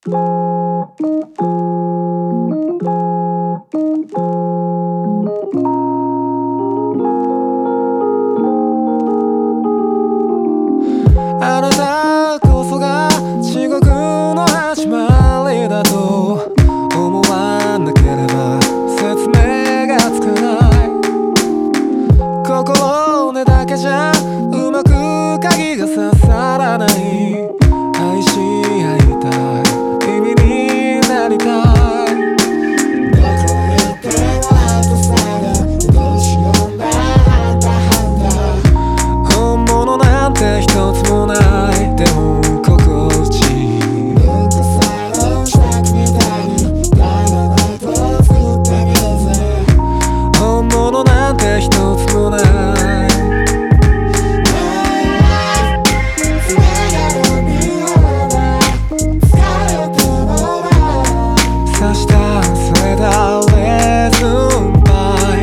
あなたこそが地獄の始まりだと思わなければ説明がつかない。心根だけじゃうまく鍵が刺さらない。愛し合いたい、意味になりたい。 どこ行ってもアウトサイダー、どうしようもないハンターハンター。 本物なんて一つもない。でも心地いい。 文化祭のトラックみたいにダイナマイトを作ってみようぜ。 本物なんて一つもない。刺したそれだレズンパイ。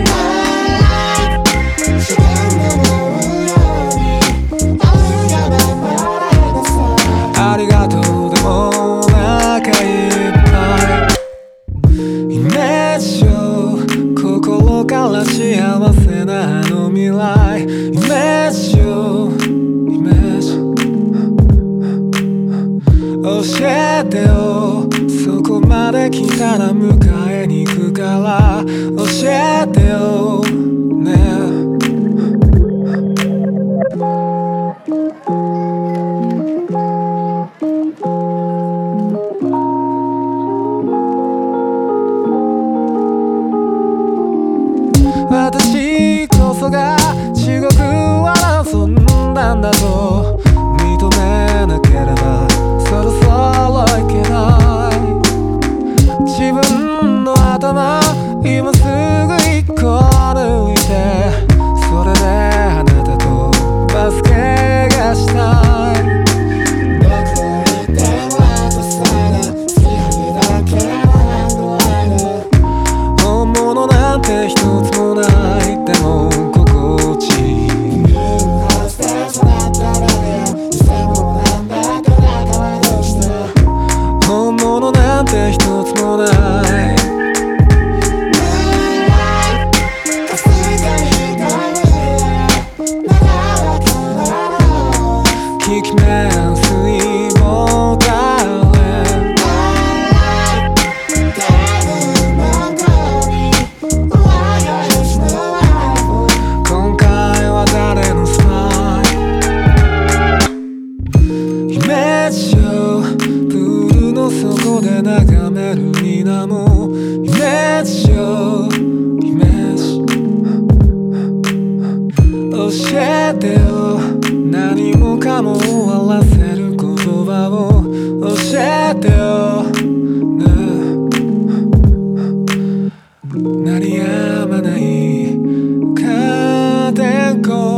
自然が舞うように愛が守られなさい。 ありがとうでもお腹いっぱい。イメージを心から幸せなあの未来。イメージをイメージ教えてよ。そこまで来たら迎えに行くから教えてよね。私こそが地獄を望んだんだと認めなければそろそろいけない。自分の頭今すぐ一個抜いて、それであなたとバスケがしたい。 どこ行ってもアウトサイダー、好きなだけのハンドライダー。 本物なんて一つもない。でも心地いい。 ルームハウスで育っただけよ。偽物なんだって中はどうした。 本物なんて一つもない。 かすかに感じるまだわからない。 聞き目水も誰今回は誰のスパイ。イメージをプールの底で眺める水面。イメージをイメージ教えてよ。何もかも終わらせる言葉を教えてよね。鳴りやまないカーテンコール。